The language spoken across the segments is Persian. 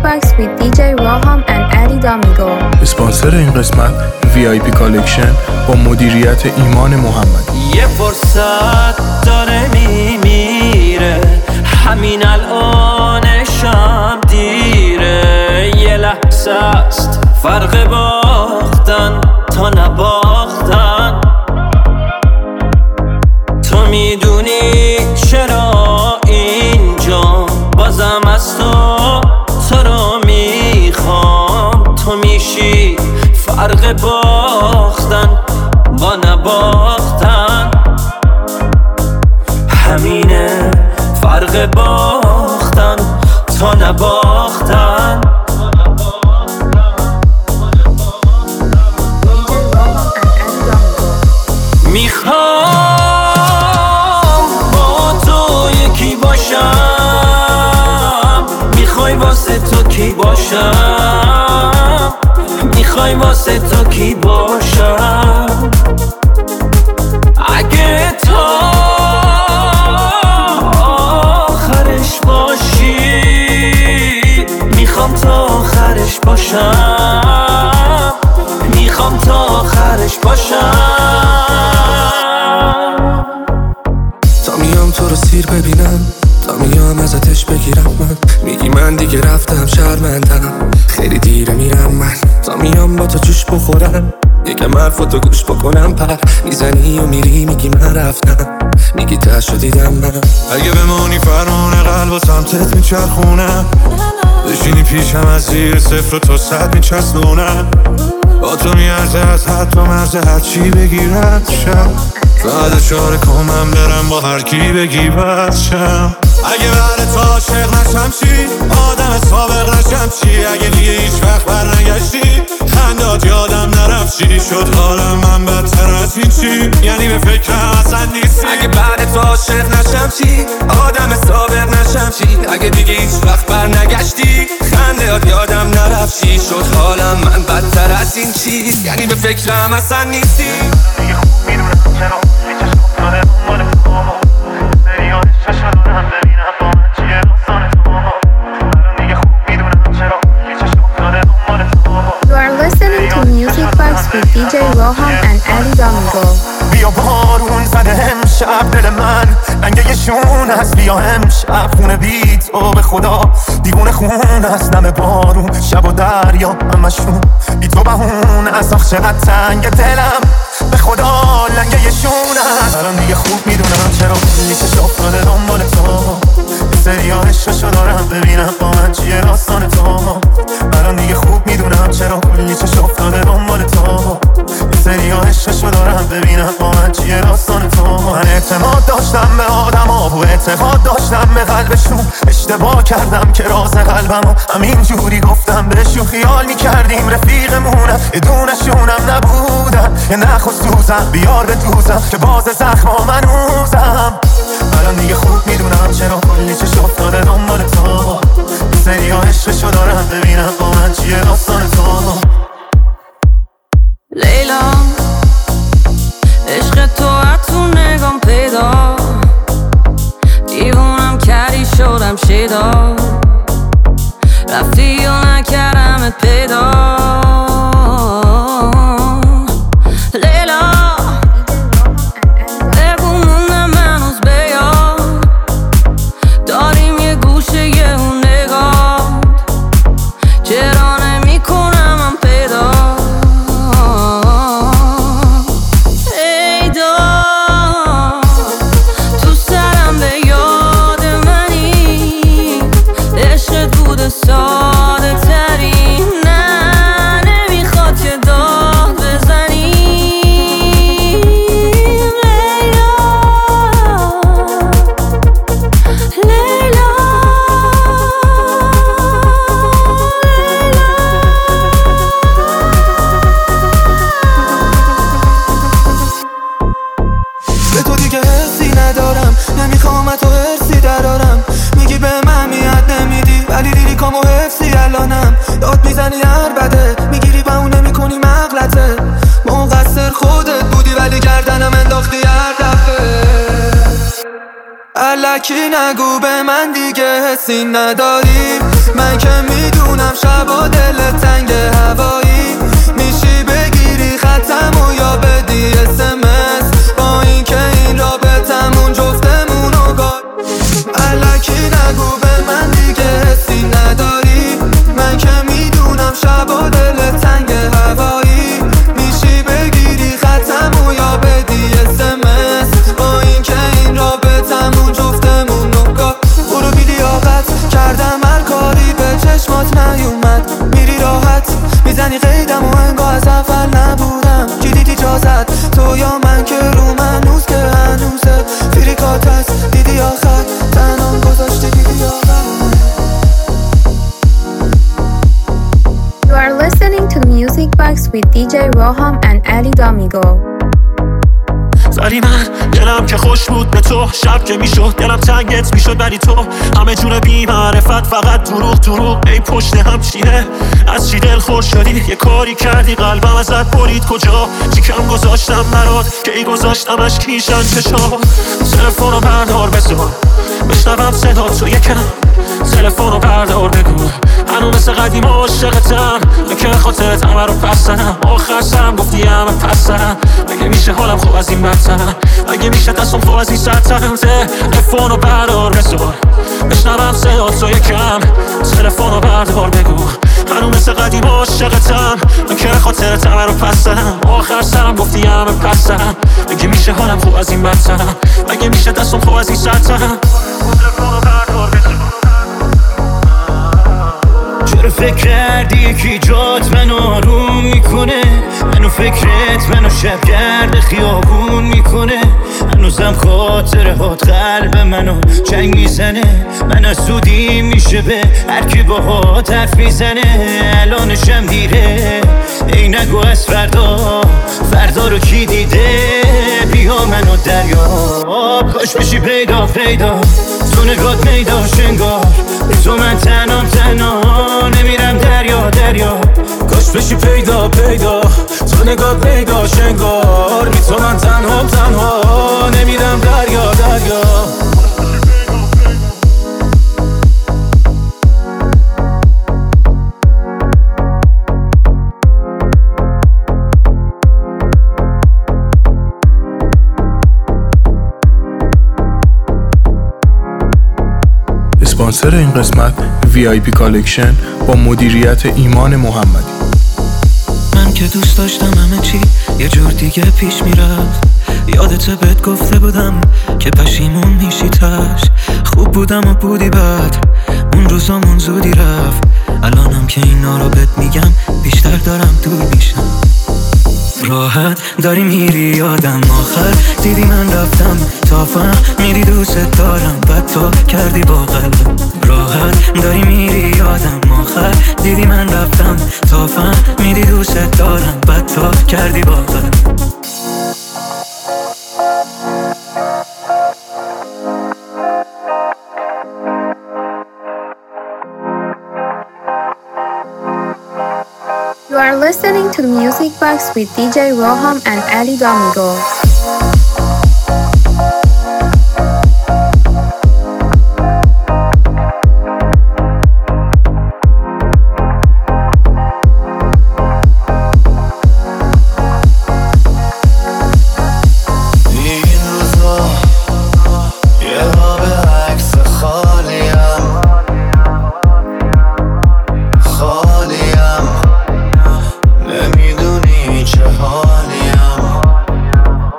Box with DJ Roham and Ali Damigo. اسپانسر این قسمت VIP کالکشن با مدیریت ایمان محمد. یه فرصت داره میمیره، همین الانشم دیره. یه لحظه است فرق باختن تا نباختن. تو میدونی چرا اینجا بازم از تو رو میخوام. تو میشی فرق باختن با نباختن. همینه فرق باختن تا نباختن. میخوام با تو یکی باشم. میخوای واسه تو کی باشم؟ میخوای واسه تو کی باشم؟ اگه تو آخرش باشی، میخوام تا آخرش باشم. میخوام تا آخرش باشم. تا میام تو رو سیر ببینم، تا میام ازتش بگیرم. من میگی من دیگه رفتم شرمندم، خیلی دیره میرم من. تا میام با تو جوش بخورم، یکم حرفاتو گوش بکنم. پر میزنی و میری میگی من رفتم، میگی تشو دیدم من. اگه بمونی فرمون قلب و سمتت میچرخونم، بشینی پیشم از زیر صفر و تا 100 میچسبونم. با تو میارزه از حد و مرزه هر چی بگیرد شم. بعد چاره کنم برم با هر کی بگی بچم. اگه بعد تو عاشق نشم چی؟ آدم سابق نشم چی؟ اگه دیگه هیچ وقت بر نگشتی، خندات یادم نرفت چی شد حالم من بدتر از این چی؟ یعنی به فکرم اصلا نیستی. اگه بعد تو عاشق نشم چی؟ آدم سابق نشم چی؟ اگه دیگه هیچ وقت بر نگشتی، خندات یادم نرفت چی شد حالم من بدتر از این چی؟ یعنی به فکرم اصلا نیستی. دیگه خوب میدونم چرا هیچش افتاده دنبال تو. دریا چشم دارم ببینم با من چیه داستان تو. الان دیگه خوب میدونم چرا هیچش افتاده دنبال تو. You are listening to Music Box with DJ Roham and Ali Damigo. بیا بارون زده امشب دل من رنگه شون هست. بیا امشب خونه بی تو به خدا دیوونه خون هست. نم بارون شب و دریا همشون بی تو بهون از. آخ چقدر تنگ دلم به خدا لنگه شون هست. الان دیگه خوب میدونم چرا لیشش افتاده دنبال تو. سریا عشقشو دارم ببینم با من چیه داستان تو. الان دیگه خوب میدونم چرا لیشش افتاده دنبال تو. سریا عشقشو دارم ببینم با من چیه داستان تو. من اعتماد داشتم به آدم ها و اعتقاد داشتم به قلبشون. اشتباه کردم که راز قلبمو همین جوری گفتم بهشون. خیال میکردیم رفیقمونم یه دونشونم نبودن. یه نخ و سوزم بیار به دوزم که باز زخما منوزم. الان دیگه خوب میدونم چرا کلی چش افتاده دنبال تو. سریا عشقشو دارم ببینم با من چیه داستان تو. لیلا عشق تو از تو نگام پیدا، دیوونم کردی شدم شیدا. رفتی و نکردمت پیدا. لیلا بگو موندم هنوز بیاد، داریم یه گوشه یه اون نگاه. چرا نمی کنم من پیدا؟ ساده تری نه نمیخواد که داد بزنی. لیلا لیلا به تو دیگه حسی ندارم، نمیخوام تو حسی درارم. میگی به من میاد نمیدی ولی لیریکامو حفظی الانم. داد میزنی هر بده میگیری و اون نمیکنی مغلطه. مقصر خودت بودی ولی گردنم انداختی هر دفعه. الکی نگو به من دیگه حسی نداری. من که میدونم شبا دل تنگ هوایی میشی بگیری خطمو یا بدی SMS با این که این رابطمون جفتمونو گار. الکی نگو به من دیگه حسی نداری. من که میدونم شبا دل تنگ هوایی میشی بگیری خطمو یا بدی SMS با این که این رابطمون جفتمونو گار. برو بی لیاقت کردم هر کاری به چشمات نیومد. میری راحت میزنی قیدم و انگار از اول نبودم. کی دیدی جا زد تو یا من که رو منوز که هنوزه فریکات هست. دیدی آخر تنام گذاشتی دیدی آخر. You are listening to the Music Box with DJ Roham and Ali Domingo. زری من دلم که خوش بود به تو، شب که میشد دلم تنگت میشد ولی تو همه جون بی معرفت فقط دروغ. ای پشت هم چیه از چی دل خوش شدی؟ یه کاری کردی قلبم ازت برید کجا؟ چی کم گذاشتم برات که ای گذاشتمش کیشن چشا؟ تلفن رو بردار بذار بشنوم صدا تو یکم. تلفن رو بردار بگو هنو مثل قدیم عاشقتم. که خاطرت همه رو پسنم. آخر سرم گفتی همه پسنم. مگه میشه حالم خوب از این بدتر؟ مگه میشه دستم خوب از این سرتر؟ تلفن رو بردار بذار بشنوم صدا تو یکم. تلفن رو بردار بگو هنو مثل قدیم عاشقتم. که خاطرت همه رو پسنم. آخر سرم گفتی همه پسنم. مگه میشه حالم خوب از این بدتر؟ مگه میشه دستم خوب از این سرتر؟ تلفن رو بردار بذار. چرا فکر کردی یکی جات منو آروم میکنه؟ منو فکرت منو شبگرد خیابون میکنه. هنوزم خاطره هات قلب منو چنگ میزنه. من از سودی میشه به هر کی باهات حرف میزنه. الانشم دیره ای نگو از فردا رو کی دیده؟ بیا منو دریاب کاش بشی پیدا تو نگات میدا شنگار. تو من تنها نمیرم دریا کاش بشی پیدا تو نگات میدا شنگار. بی تو من تنها نمیرم دریا. اسپانسر این قسمت VIP کالکشن با مدیریت ایمان محمدی. من که دوست داشتم همه چی یه جور دیگه پیش میرفت. یادت بهت گفته بودم که پشیمون میشی تاش. خوب بودم و بودی بد اون روزامون زودی رفت. الانم که اینا رو بهت میگم بیشتر دارم دور میشم. راحت داری میری یادم آخر دیدی من رفتم تا فهمیدی دوست دارم بعد تو کردی با قلبم. راحت داری میری یادم آخر دیدی من رفتم تا فهمیدی دوست دارم بعد تو کردی با قلبم. You are listening to the Music Box with DJ Roham and Ali Domingo. نمیدونی چه حالیم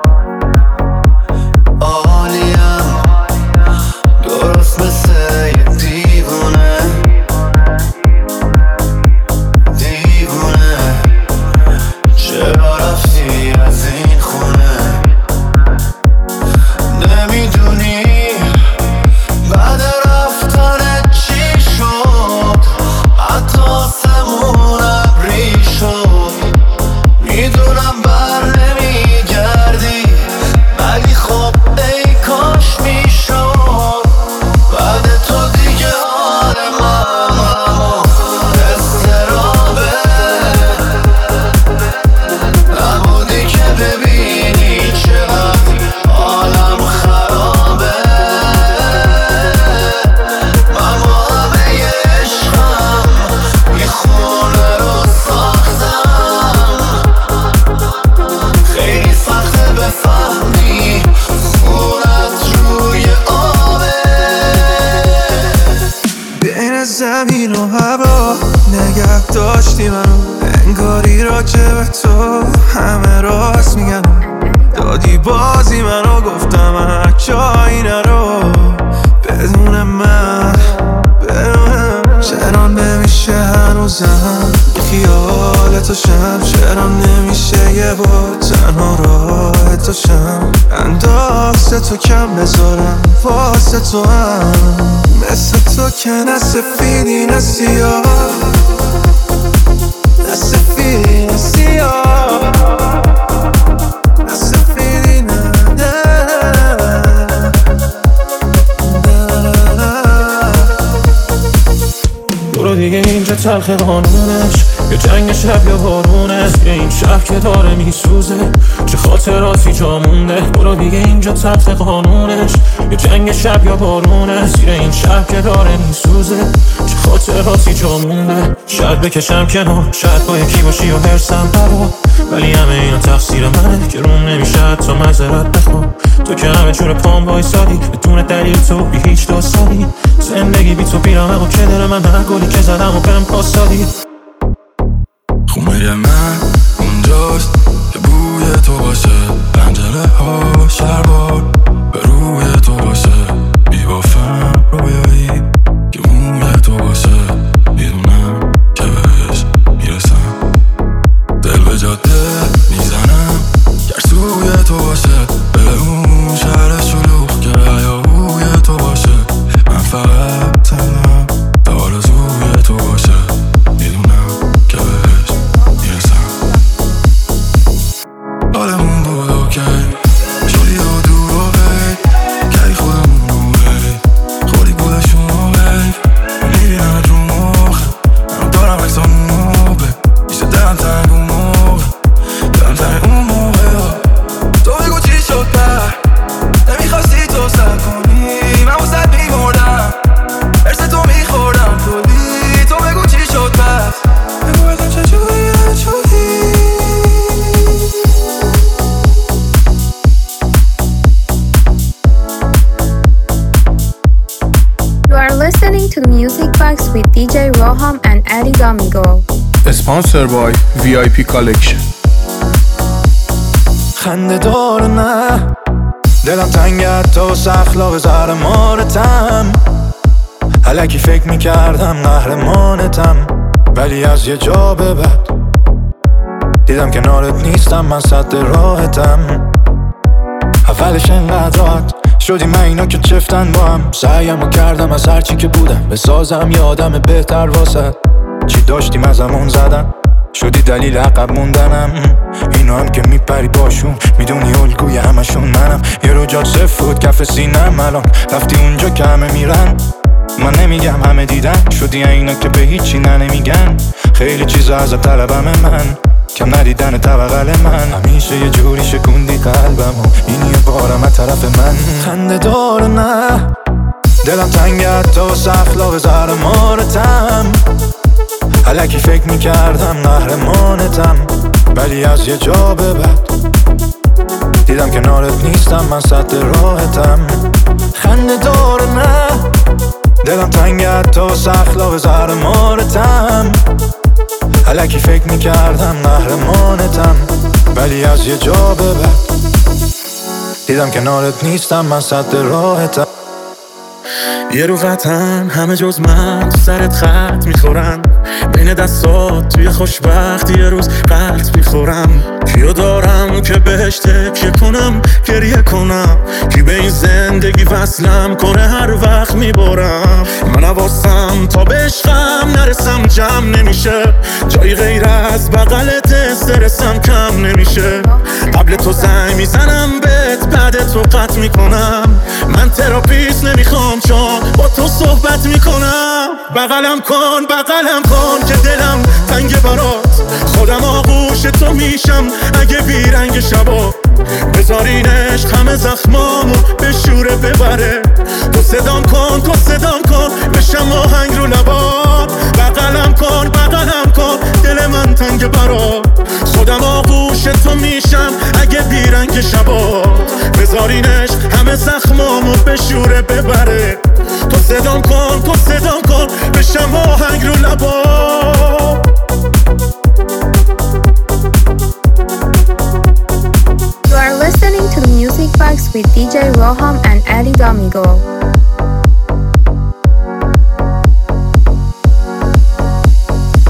بازی منو گفتم جایی نرو بدون من چرا نمیشه هنوزم خیالتو شم چرا نمیشه یه بار تنها راه تو شم اندازه تو کم بذارم واسه تو هم مثل تو که نه سفیدی نه سیاه نه سفیدی نه سیاه نه سفیدی نه برو دیگه اینجا تلخ قانونش یا جنگ شب یا بارونه یه این شب که داره میسوزه چه خاطراتی جا مونده برو دیگه اینجا تلخ قانونش یا جنگ شب یا بارونه زیر این شب که داره میسوزه چه خاطراتی جا مونده شاید بکشم کنار شاید با یکی باشی و هرسم برا ولی همه اینا تقصیر منه که روم نمیشه تا معذرت بخوام تو که همه جور پام بایستادی بدون دلیل تو بی هیچ داستانی زندگی بی تو بیرامه و که دل من هر گلی که زدم و بهم پاسدادی خونه من اونجاست که بوی تو باشه پنجره ها شربار به روی تو باشه بیبافم رویایی که موی تو باشه میدونم که بهش میرسم دل به جاده میزنم گرسوی تو باشه به اون شهر شلوغ که هیاهوی تو باشه من فقط تنم به آرزوی تو باشه میدونم که بهش میرسم حالمون بود اوکی شدی و دور و غیر کردی خودمون رو غیر خوری گلشون رو غیر میبینم رو موقع من دارم عکسامون رو به بیشه دلم تنگ اون موقع دلم تنگ اون موقع تو بگو چی شد پر نمیخواستی تو سر کنی من واسد میمردم ارس تو میخوردم کلی تو بگو چی شد پس بگو بردم چجوری نشدی You are listening to the Music Box with DJ Roham and Eddie Domingo. Sponsored by VIP Collection. خنده دار نه دلم تنگت تو سخلاق زهر مارتم الکی فکر میکردم قهرمانتم ولی از یه جا به بعد دیدم کنارت نیستم من صد راحتم اولش انقدر راحت شدی من اینا که چفتن با هم سعیمو کردم از هرچی که بودم بسازم یه آدم بهتر واسد چی داشتیم ازمون زدن شدی دلیل عقب موندنم اینا هم که میپری باشون میدونی الگوی همشون منم یه رو جات صفر بود کف سینم الان رفتی اونجا که همه میرن من نمیگم همه دیدن شدی اینا که به هیچی نمیگن خیلی چیزا از طلبم من کم ندیدن طبقل من همیشه یه جوری شکوندی قلبم و این یه بارم از طرف من خنده دار نه دلم تنگت تو سخلاق زهر مارتم الکی فکر میکردم قهرمانتم ولی از یه جا به بعد دیدم کنارت نیستم من صد راحتم خنده دار نه دلم تنگت تو سخلاق زهر مارتم الکی فکر میکردم قهرمانتم ولی از یه جا به بعد دیدم کنارت نیستم من صد راحتم یه رو قطعن همه جز من تو سرت خط میخورن بین دستات توی خوشبختی یه روز قلط میخورم کیو دارم که بهش تکیه کنم گریه کنم کی به این زندگی وصلم کنه هر وقت میبارم من حواسم تا به عشقم نرسم جمع نمیشه جایی غیر از بغلت استرسم کم نمیشه قبل تو زنگ میزنم بهت بعد تو قطع میکنم من تراپیست نمیخوام چون با تو صحبت میکنم بغلم کن که دلم تنگ برات خودم آغوش تو میشم اگه بیرنگ شبا بذارین عشق همه زخمامو به شوره ببره تو صدام کن بشم آهنگ رو لبات بغلم کن دل من تنگ برات خودم آغوش تو میشم اگه بیرنگ شبا بذارین عشق همه زخمامو به شوره ببره تو صدام کن بشم آهنگ رو لبات You are listening to the with DJ Roham and Ali Domingo.